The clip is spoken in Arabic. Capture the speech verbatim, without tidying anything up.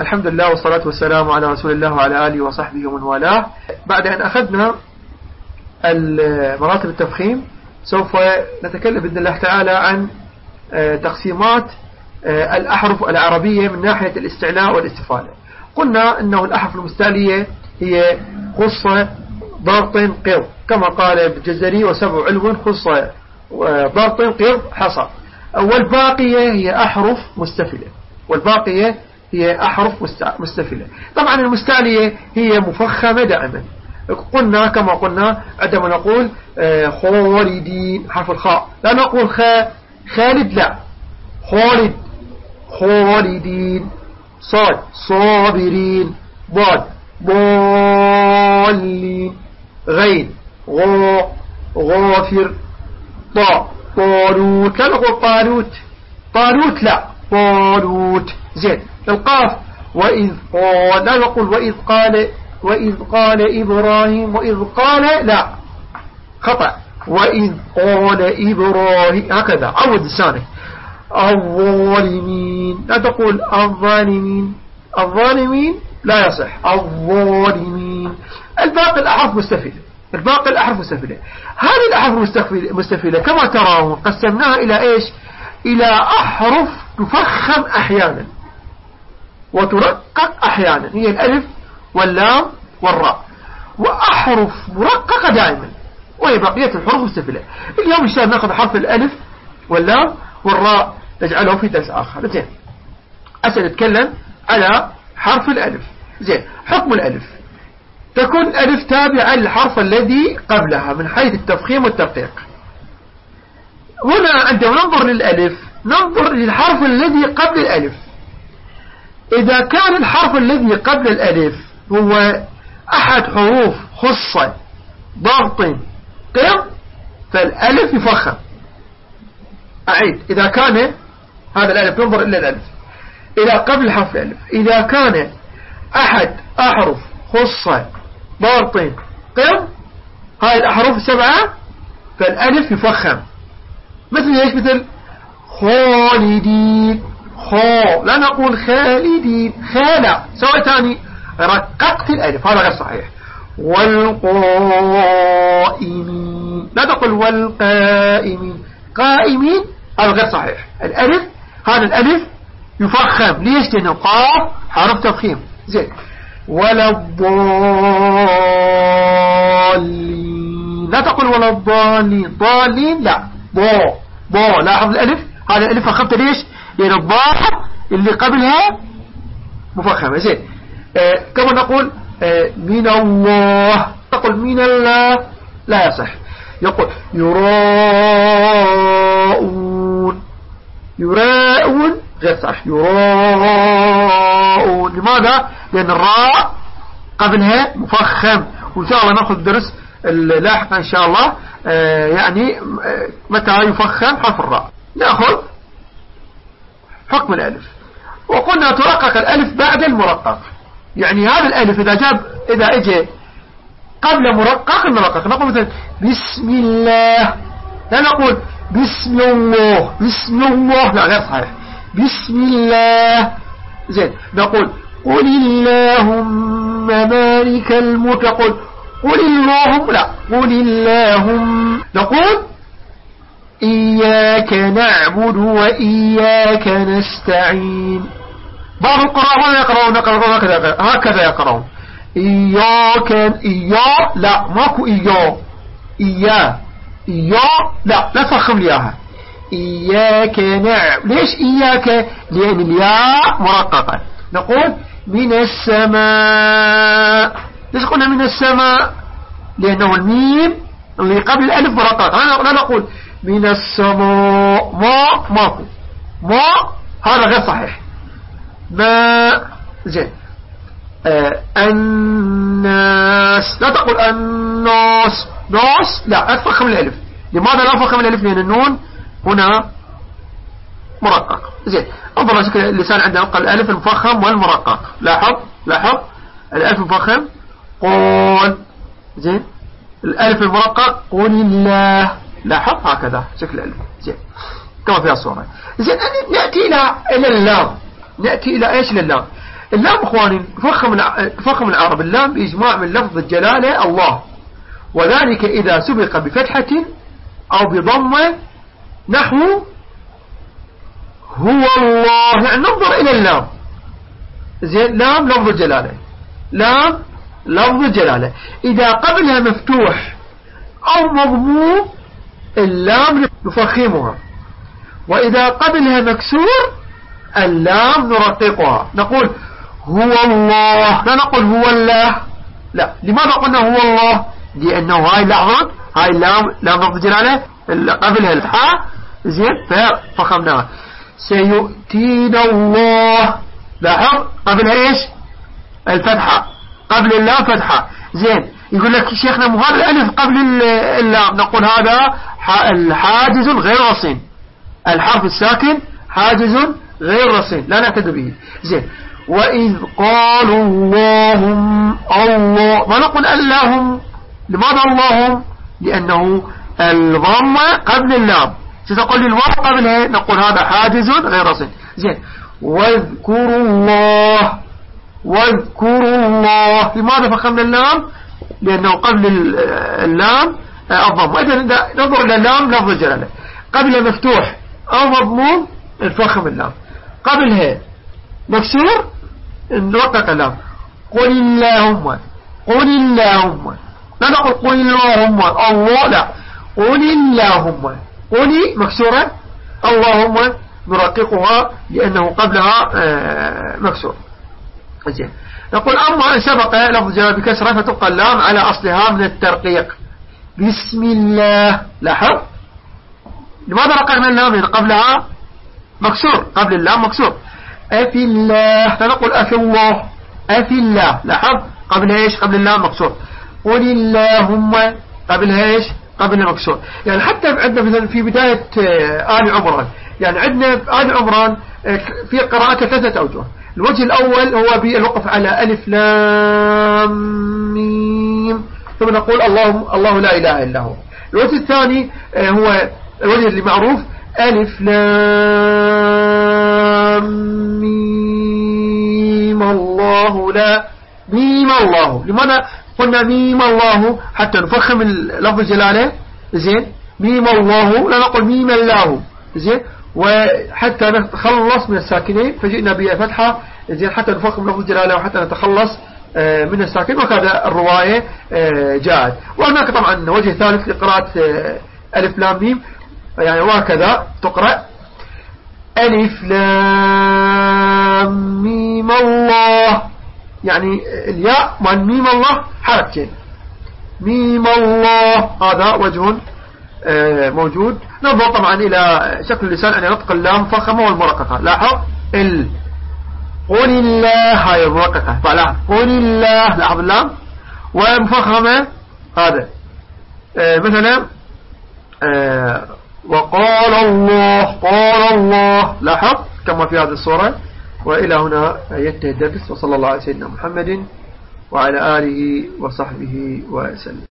الحمد لله والصلاة والسلام على رسول الله وعلى آله وصحبه ومن والاه. بعد أن أخذنا مراتب التفخيم سوف نتكلم بإذن الله تعالى عن تقسيمات الأحرف العربية من ناحية الاستعلاء والاستفالة. قلنا أنه الأحرف المستعلية هي خصة ضغط قر كما قال الجزري وسبع علو خصة ضغط قر حصى. والباقية هي أحرف مستفلة والباقية هي أحرف مستفلة. طبعا المستعلية هي مفخمة دائما. قلنا كما قلنا عندما نقول خالدين حرف الخاء لا نقول خاء خالد لا خالد خالدين. صاد صابرين. ضاد ضالين. غين غا غافر. طاء طالوت لا نقول طالوت طالوت لا طالوت. زين. القاف وإذ قال لا نقول وإذ قال وإذ قال إبراهيم وإذ قال لا خطأ وإذ قال إبراهيم هكذا. عود لسانك. الظالمين لا تقول الظالمين الظالمين لا يصح الظالمين. الباقي الأحرف مستفيدة الباقي الأحرف مستفيدة. هذه الأحرف مستفيدة كما ترون قسمناها إلى إيش؟ إلى أحرف تفخم أحيانا وترقق أحيانا هي الألف واللام والراء، وأحرف مرققة دائما وهي بقية الحروف مستفيدة. اليوم إن شاء الله نأخذ حرف الألف واللام والراء نجعله في درس آخر. زين. أسأل أتكلم على حرف الألف. زين. حكم الألف تكون الألف تابعة للحرف الذي قبلها من حيث التفخيم والترقيق. هنا عندما ننظر للألف ننظر للحرف الذي قبل الألف. إذا كان الحرف الذي قبل الألف هو أحد حروف خصة ضغط قر فالألف يفخم. أعيد. إذا كان هذا الألف ننظر إلى الألف إلى قبل حرف الألف. إذا كان أحد أحرف خصة ضغط قر هاي الأحرف السبعة فالألف يفخم. مثل ايش؟ مثل خالدين خا لا نقول خالدين خالا سواء ثاني رققت الألف هذا غير صحيح. والقائمين لا تقول والقائمين قائمين هذا غير صحيح. الألف هذا الألف يفخم. ليش؟ لأنه قاف حرف تفخيم. زين. ولا الضالين لا تقول ولا الضالين ضالين لا ضا ضا لاحظ الألف هذا الألف فخمت. ليش؟ لأن الضاء اللي قبلها مفخمة. زين. آه كما نقول آه من الله تقول من الله لا يصح. يقول يراءون يراءون غير صح يراءون. لماذا؟ لأن الراء قبلها مفخم. وإن شاء الله نأخذ درس لاحقا إن شاء الله آه يعني آه متى يفخم حرف الراء. نأخذ حكم الألف. وقلنا ترقق الألف بعد المرقق. يعني هذا الألف إذا جاب إذا اجى قبل مرقق المرقق نقول مثلا بسم الله لا نقول بسم الله بسم الله لا غير صحيح بسم الله. زين. نقول قل اللهم مالك الملك قل قل اللهم لا قل اللهم. نقول إياك نعبد وإياك نستعين. بعض القراء يقرؤون هكذا هكذا يقرؤون إياك إيا لا ماكو إيا إيا إيا لا لا تفخم لياها إياك نعبد. ليش إياك؟ لأن الياء مرققة. نقول من السماء. ليش قلنا من السماء؟ لأنه الميم اللي قبل الألف مرقق. لا نقول من السماء ما ماكو ما هذا غير صحيح. ما. زين. آه الناس لا تقول الناس ناس لا أتفخم الألف. لماذا لا أفخم الألف؟ لأن النون هنا مرقق. زين. انظر شكل اللسان عندنا قال الألف المفخم والمرقق. لاحظ لاحظ الألف المفخم قول. زين. الألف المرقق قل الله. لاحظ هكذا شكل الألف. زين. كما في الصورة. زين. نأتي إلى إلى اللام. نأتي إلى إيش؟ للام. اللام اخواني تفخم تفخم العرب اللام بإجماع من لفظ الجلالة الله، وذلك إذا سبق بفتحة أو بضمة نحو هو الله، يعني ننظر إلى اللام. زين، لام لفظ الجلالة، لام لفظ الجلالة إذا قبلها مفتوح أو مضموم اللام نفخمها، وإذا قبلها مكسور اللام نرققها، نقول هو الله، لا نقول هو الله. لا، لماذا قلنا هو الله؟ لأنه هاي لحظة هاي اللام لام لفظ الجلالة قبلها الحاء، زين، ففخمناها. سيؤتينا الله، لاحظ قبلها ايش؟ الفتحة، قبل اللام فتحة. زين، يقول لك شيخنا مو هذا الألف قبل اللام، نقول هذا الحاجز غير رصين، الحرف الساكن حاجز غير رصين لا نعتد به. زين، وإذ قالوا اللهم الله، ما نقول اللهم. لماذا اللهم؟ لأنه الضمة قبل اللام، ستقول لي الواو قبلها، نقول هذا حاجز غير رصين. زين، واذكروا الله، واذكروا الله، لماذا فخمنا اللام؟ لأنه قبل اللام الضم. وإذا ننظر إلى اللام لفظ الجلالة قبل مفتوح أو مضموم نفخم اللام، قبلها مكسور نرقق اللام. قل اللهم، قل اللهم، لا نقول قل اللهم الله، لا، قل اللهم، قولي مكسورة، اللهم نرققها لأنه قبلها مكسور. زين، نقول أما أن سبق لفظ الجلالة بكسرة فتبقى اللام على أصلها من الترقيق. بسم الله، لاحظ لماذا رققنا اللام؟ لأن قبلها مكسور، قبل اللام مكسور. أفي الله، فنقول أفي الله، أفي الله، لاحظ قبلها إيش؟ قبل اللام مكسور. قل اللهم، قبلها إيش؟ قبل مكسور. يعني حتى عندنا مثلا في بداية آل عمران، يعني عندنا في آل عمران في قراءة ثلاثة أوجه. الوجه الأول هو بالوقف على ألف لام ميم، ثم نقول الله الله لا إله إلا هو. الوجه الثاني هو الوجه اللي معروف ألف لام ميم الله لا ميم الله. لماذا قلنا ميم الله؟ حتى نفخم لفظ الجلالة. زين، ميم الله، لا نقول ميم الله. زين، وحتى نتخلص من الساكنين فجئنا بفتحة. زين، حتى نفخم لفظ الجلالة وحتى نتخلص من الساكن، وكذا الرواية جاءت. وهناك طبعا وجه ثالث لقراءة ألف لام ميم، يعني وهكذا تقرأ ألف لام ميم الله، يعني الياء مع ميم الله حركتين، ميم الله، هذا وجه موجود. ننظر طبعا إلى شكل اللسان أن ينطق اللام فخمة والمرققة. لاحظ ال قل الله، هاي المرققة، فلاحظ قل الله، لاحظ اللام ومفخمة. هذا مثلا وقال الله، قال الله، لاحظ كما في هذه الصورة. وإلى هنا ينتهي الدرس، وصلى الله على سيدنا محمد وعلى آله وصحبه وسلم.